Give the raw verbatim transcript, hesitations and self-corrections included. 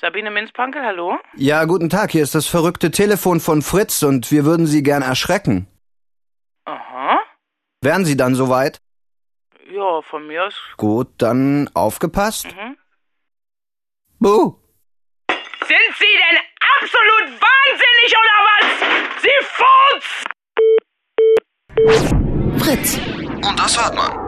Sabine Minzpankel, hallo? Ja, guten Tag, hier ist das verrückte Telefon von Fritz und wir würden Sie gern erschrecken. Aha. Wären Sie dann soweit? Ja, von mir aus. Gut, dann aufgepasst. Mhm. Buh! Sind Sie denn absolut wahnsinnig oder was? Sie Furz! Fritz. Und das hört man.